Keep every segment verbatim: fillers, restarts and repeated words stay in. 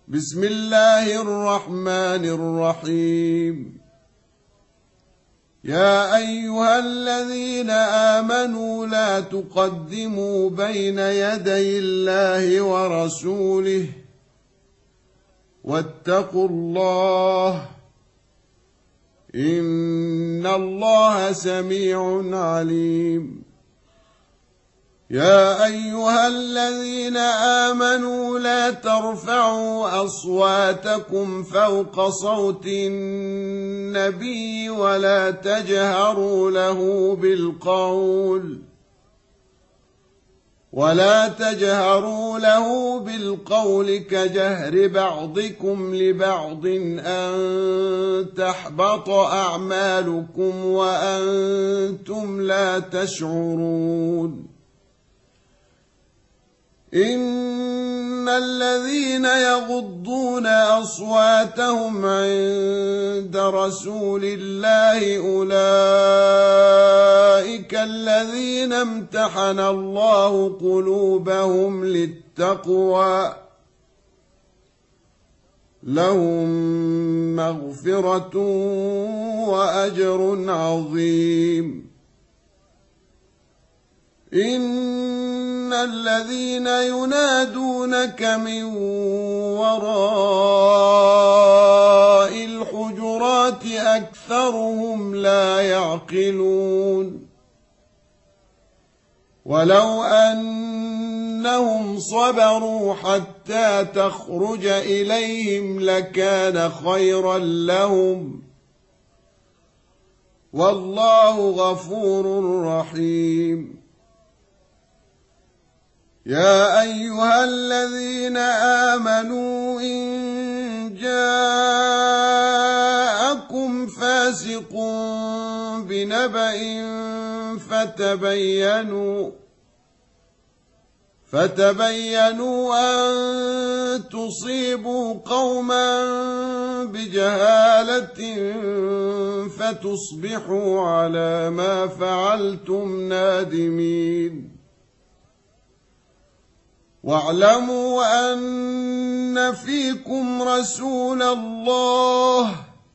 بسم الله الرحمن الرحيم. يا أيها الذين آمنوا لا تقدموا بين يدي الله ورسوله واتقوا الله إن الله سميع عليم. يا أيها الذين آمنوا لا ترفعوا أصواتكم فوق صوت النبي ولا تجهروا له بالقول ولا تجهروا له بالقول كجهر بعضكم لبعض أن تحبط أعمالكم وأنتم لا تشعرون. إن الذين يغضون أصواتهم عند رسول الله أولئك الذين امتحن الله قلوبهم للتقوى لهم مغفرة وأجر عظيم. إن الذين ينادونك من وراء الحجرات أكثرهم لا يعقلون. ولو أنهم صبروا حتى تخرج إليهم لكان خيرا لهم والله غفور رحيم. يا أيها الذين آمنوا إن جاءكم فاسق بنبأ فتبينوا فتبينوا أن تصيبوا قوما بجهالة فتصبحوا على ما فعلتم نادمين. واعلموا أن فيكم رسول الله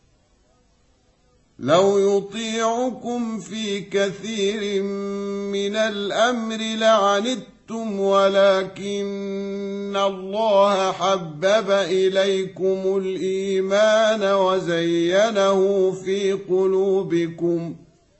لو يطيعكم في كثير من الأمر لعنتم ولكن الله حبب إليكم الإيمان وزينه في قلوبكم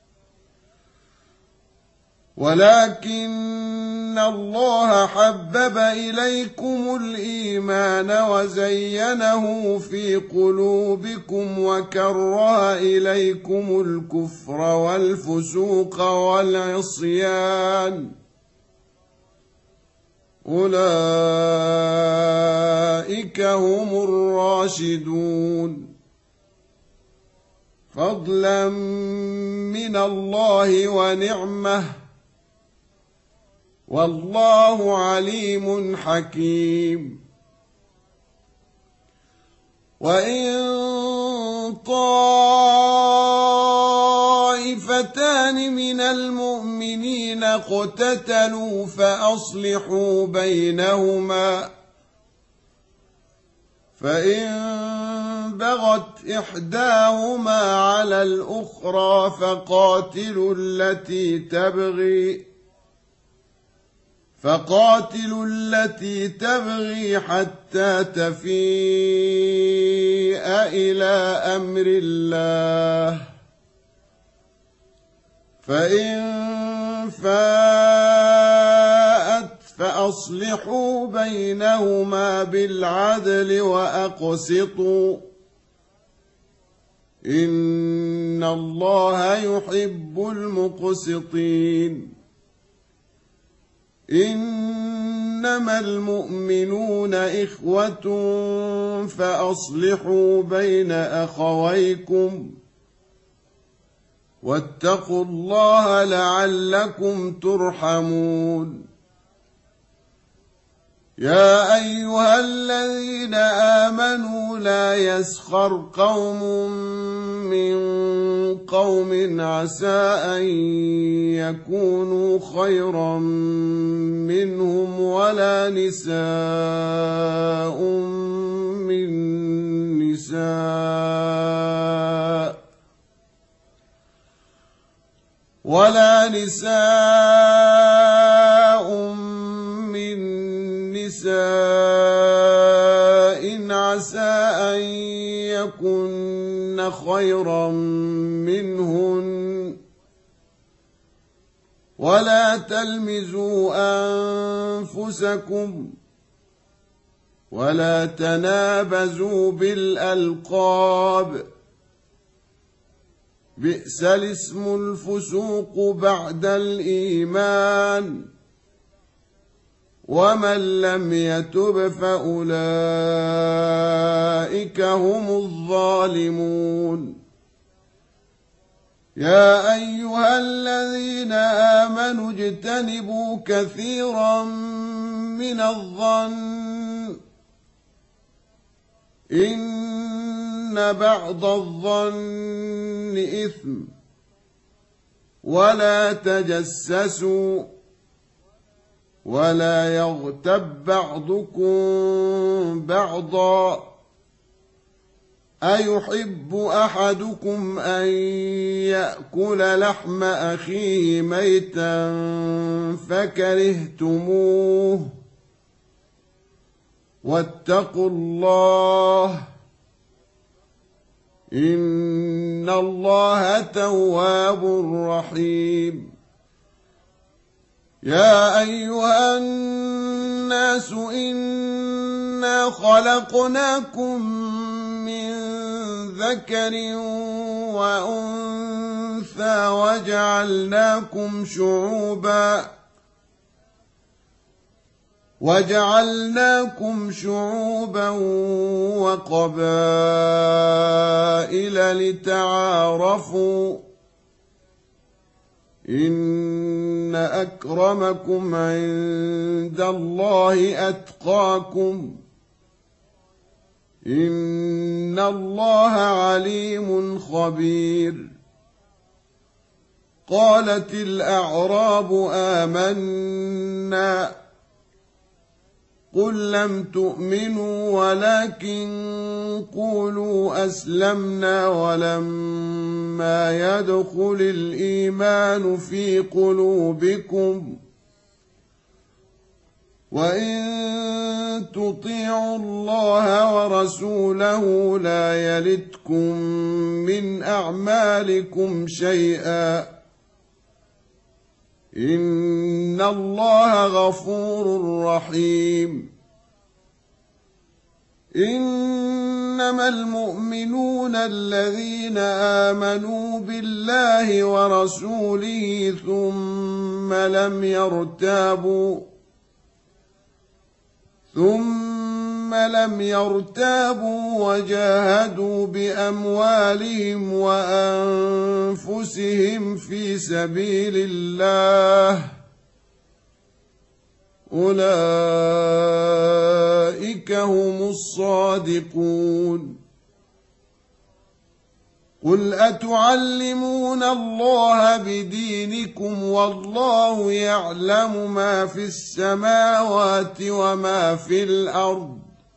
ولكن الله حبب إليكم الإيمان وزينه في قلوبكم وكره إليكم الكفر والفسوق والعصيان أولئك هم الراشدون فضلا من الله ونعمه والله عليم حكيم. وإن طائفتان من المؤمنين اقتتلوا فأصلحوا بينهما فإن بغت إحداهما على الأخرى فقاتلوا التي تبغي فقاتلوا التي تبغي حتى تفيء إلى أمر الله فإن فاءت فأصلحوا بينهما بالعدل وأقسطوا إن الله يحب المقسطين. إنما المؤمنون إخوة فأصلحوا بين أخويكم واتقوا الله لعلكم ترحمون. يا أيها الذين آمنوا لا يسخر قوم من قوم عسى أن يكونوا خيرا منهم ولا نساء ولا نساء من نساء عسى أن يكن خيرا منهن ولا تلمزوا أنفسكم ولا تنابزوا بالألقاب بئس الاسم الفسوق بعد الإيمان ومن لم يتب فأولئك هم الظالمون يا أيها الذين آمنوا اجتنبوا كثيرا من الظن إن بعض الظن إثم ولا تجسسوا ولا يغتب بعضكم بعضا أيحب أحدكم أن يأكل لحم أخيه ميتا فكرهتموه واتقوا الله إن الله تواب رحيم يا أيها الناس إنا خلقناكم من ذكر وأنثى وجعلناكم شعوبا وجعلناكم شعوبا وقبائل لتعارفوا إن أكرمكم عند الله أتقاكم إن الله عليم خبير قالت الأعراب آمنا قل لم تؤمنوا ولكن قولوا أسلمنا ولما يدخل الإيمان في قلوبكم وإن تطيعوا الله ورسوله لا يلتكم من أعمالكم شيئا إن الله غفور رحيم إنما المؤمنون الذين آمنوا بالله ورسوله ثم لم يرتابوا ثم لم يرتابوا وجاهدوا بأموالهم وأنفسهم في سبيل الله أولئك هم الصادقون قل أتعلمون الله بدينكم والله يعلم ما في السماوات وما في الأرض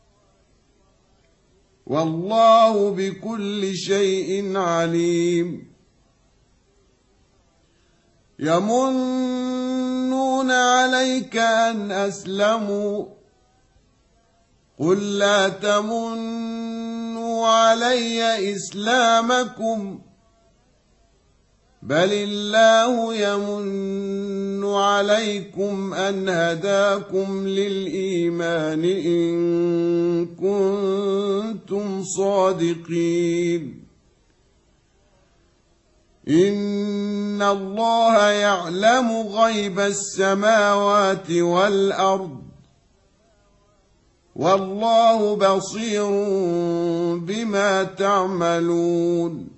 والله بكل شيء عليم يمنون عليك أن أسلموا قل لا تمنوا علي إسلامكم بل الله يمن عليكم أن هداكم للإيمان إن كنتم صادقين إن الله يعلم غيب السماوات والأرض والله بصير بما تعملون